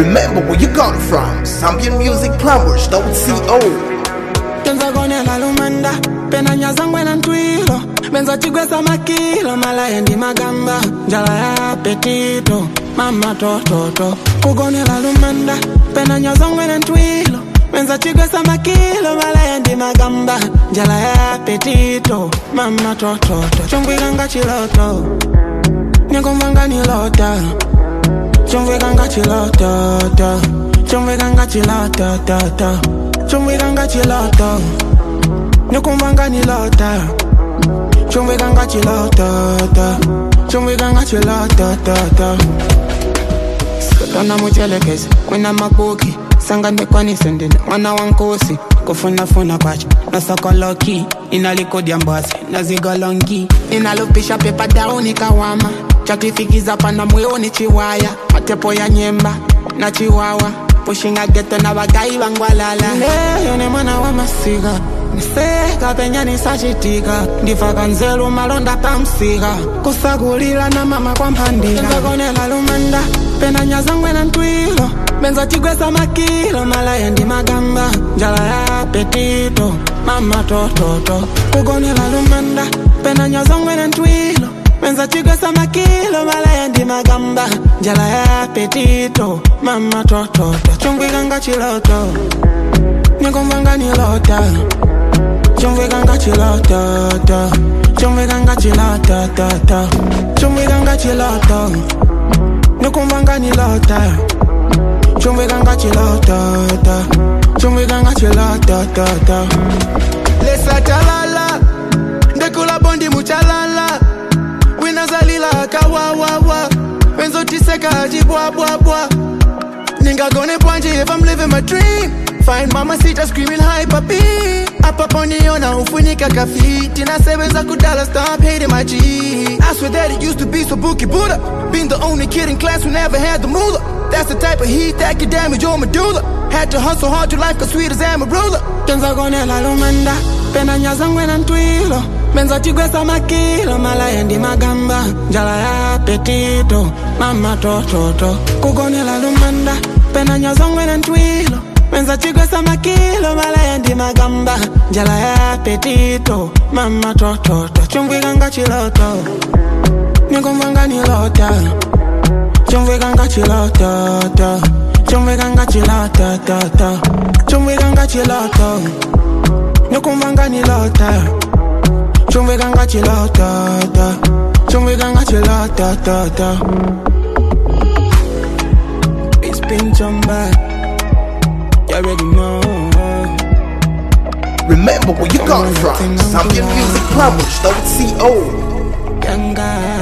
Remember where you got from. Zambian Music Plumbers, .co. Tenza kone la lumanda, pena nyazangwe na ntwilo. Benza chigwesa makilo, malaya ndi magamba. Njala ya apetito, mama to. Kugone la lumanda, pena nyazangwe na ntwilo. Benza chigwesa makilo, malaya ndi magamba. Njala ya apetito, mama to. Chungwi ganga chiloto, nyekumvanga nilota. Chungwi ganga chiloto, chungwi ganga chiloto. Chumwe ganga chilota, nyekumvanga nilota. Chumwe ganga chilota, chumwe ganga chilota. Skotona muchelekezi, wina mabuki. Sanga ndekwanise ndine, mwana wankosi. Kufuna kwacha, nasokoloki. Inalikodi ambasi, nazigolongi. Inalupisha pepa dauni kawama. Chaklifikiza pana mweoni chiwaya. Matepo ya nyemba, na chiwawa. Pushinga geto na bagai bangwalala. Yone mwana wa masiga. Niseka penya nisachitika. Ndifaka nzelu malonda pamsiga. Kusagulila na mama kwa mpandika. Tenza kone la lumanda, pena nyazangwe na ntwilo. Benza chigwesa makilo, malaya ndi magamba. Njala ya apetito, mama to. Kugone la lumanda, pena nyazangwe na ntwilo. Benza chigwesa makilo, malaya ndi magamba. Njala ya apetito, mama to. Chungwi ganga chiloto, nyekumvanga nilota. Chungwi ganga chiloto, chungwi ganga chiloto. Chungwi ganga chiloto, nyekumvanga nilota. Chungwi ganga chiloto, chungwi ganga chiloto. Lesa chalala, ndekula bondi muchalala. Winazalila kawawawa, wenzo tiseka ajibwa. Ninga gonna punch if I'm living my dream. Find mama sita screaming hi papi. Apa poniona ufunika kafiti. Na sebeza kudala, stop hating my G. I swear that it used to be so bookie Buddha. Being the only kid in class who never had the moolah. That's the type of heat that could damage your medulla. Had to hustle hard to life cause sweet as Amarula. Tenza kone la lumanda, pena nyazangwe na ntwilo. Benza chigwesa makilo, malaya ndi magamba. Njala ya apetito, mama to. Kugone la lumanda, pena nyazangwe na ntwilo. Benza chigwesa makilo, malaya ndi magamba. Njala ya apetito, mama to. Chungwi ganga chiloto, nyekumvanga nilota. Chungwi ganga chiloto, chungwi ganga chiloto. Chungwi ganga chiloto, nyekumvanga nilota. Chungwi ganga chiloto, chungwi ganga chiloto. It's been jumba, you already know. Remember where you got from. Zambian Music Plumbers, .co. Ganga.